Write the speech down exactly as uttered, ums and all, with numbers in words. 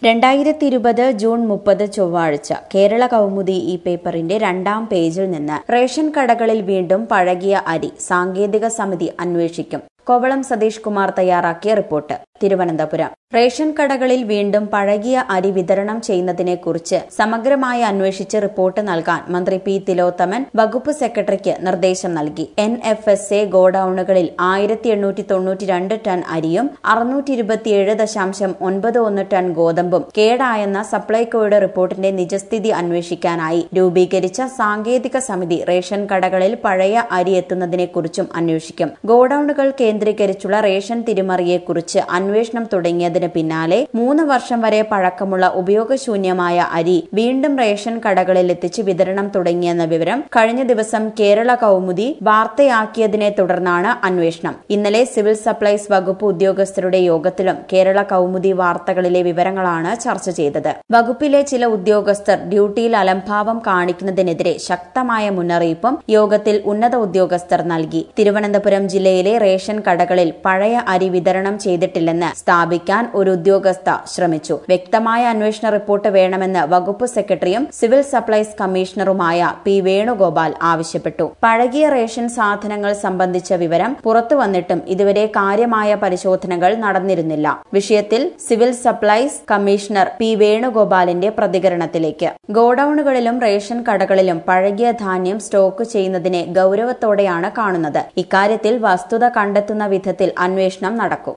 രണ്ടായിരത്തി ഇരുപത് ജൂൺ മുപ്പത് ചൊവ്വാഴ്ച കേരള കൗമുദി ഈ പേപ്പറിന്റെ രണ്ടാം പേജിൽ നിന്ന് റേഷൻ കടകളിൽ വീണ്ടും പഴകിയ അരി സാങ്കേതിക സമിതി അന്വേഷിക്കും. കോവളം സതീഷ് കുമാർ തയ്യാറാക്കിയ റിപ്പോർട്ട്. തിരുവനന്തപുരം റേഷൻ കടകളിൽ വീണ്ടും പഴകിയ അരി വിതരണം ചെയ്യുന്നതിനെക്കുറിച്ച് സമഗ്രമായി അന്വേഷിച്ച് റിപ്പോർട്ട് നൽകാൻ മന്ത്രി പി തിലോത്തമൻ വകുപ്പ് സെക്രട്ടറിക്ക് നിർദ്ദേശം നൽകി. എൻ എഫ് എസ് എ ഗോഡൌണുകളിൽ ആയിരത്തി എണ്ണൂറ്റി തൊണ്ണൂറ്റി രണ്ട് ടൺ അരിയും അറുന്നൂറ്റി ഇരുപത്തിയേഴ് ദശാംശം ഒൻപത് ഒന്ന് ടൺ ഗോതമ്പും കേടായെന്ന സപ്ലൈകോയുടെ റിപ്പോർട്ടിന്റെ നിജസ്ഥിതി അന്വേഷിക്കാനായി രൂപീകരിച്ച സാങ്കേതിക സമിതി റേഷൻ കടകളിൽ പഴയ അരി എത്തുന്നതിനെക്കുറിച്ചും അന്വേഷിക്കും. ഗോഡൌണുകൾ കേന്ദ്രീകരിച്ചുള്ള റേഷൻ തിരിമറിയെക്കുറിച്ച് അന്വേഷണം തുടങ്ങിയതിന് പിന്നാലെ മൂന്ന് വർഷം വരെ പഴക്കമുള്ള ഉപയോഗശൂന്യമായ അരി വീണ്ടും റേഷൻ കടകളിൽ എത്തിച്ച് വിതരണം തുടങ്ങിയെന്ന വിവരം കഴിഞ്ഞ ദിവസം കേരള കൗമുദി വാർത്തയാക്കിയതിനെ തുടർന്നാണ് അന്വേഷണം. ഇന്നലെ സിവിൽ സപ്ലൈസ് വകുപ്പ് ഉദ്യോഗസ്ഥരുടെ യോഗത്തിലും കേരള കൗമുദി വാർത്തകളിലെ വിവരങ്ങളാണ് ചർച്ച ചെയ്തത്. വകുപ്പിലെ ചില ഉദ്യോഗസ്ഥർ ഡ്യൂട്ടിയിൽ അലംഭാവം കാണിക്കുന്നതിനെതിരെ ശക്തമായ മുന്നറിയിപ്പും യോഗത്തിൽ ഉന്നത ഉദ്യോഗസ്ഥർ നൽകി. തിരുവനന്തപുരം ജില്ലയിലെ റേഷൻ കടകളിൽ പഴയ അരി വിതരണം ചെയ്തിട്ടില്ലെന്ന് സ്ഥാപിക്കാൻ ഒരു ഉദ്യോഗസ്ഥ ശ്രമിച്ചു. വ്യക്തമായ അന്വേഷണ റിപ്പോർട്ട് വേണമെന്ന് വകുപ്പ് സെക്രട്ടറിയും സിവിൽ സപ്ലൈസ് കമ്മീഷണറുമായ പി വേണുഗോപാൽ ആവശ്യപ്പെട്ടു. പഴകിയ റേഷൻ സാധനങ്ങൾ സംബന്ധിച്ച വിവരം പുറത്തുവന്നിട്ടും ഇതുവരെ കാര്യമായ പരിശോധനകൾ നടന്നിരുന്നില്ല. വിഷയത്തിൽ സിവിൽ സപ്ലൈസ് കമ്മീഷണർ പി വേണുഗോപാലിന്റെ പ്രതികരണത്തിലേക്ക്. ഗോഡൌണുകളിലും റേഷൻ കടകളിലും പഴകിയ ധാന്യം സ്റ്റോക്ക് ചെയ്യുന്നതിനെ ഗൌരവത്തോടെയാണ് കാണുന്നത്. ഇക്കാര്യത്തിൽ വസ്തുത കണ്ടെത്തുന്ന വിധത്തിൽ അന്വേഷണം നടക്കും.